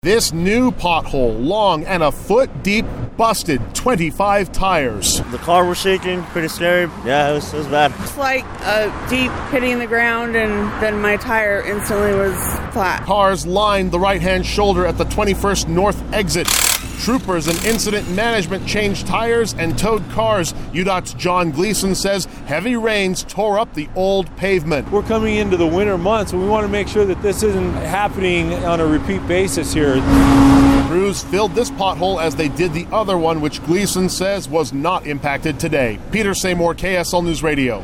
This new pothole, long and a foot deep, busted 25 tires. The car was shaking, pretty scary. Yeah, it was bad. It's like a deep hitting the ground, and then my tire instantly was flat. Cars lined the right-hand shoulder at the 21st North exit. Troopers and incident management changed tires and towed cars. UDOT's John Gleason says heavy rains tore up the old pavement. We're coming into the winter months, and we want to make sure that this isn't happening on a repeat basis here. Crews filled this pothole as they did the other one, which Gleason says was not impacted today. Peter Seymour, KSL News Radio.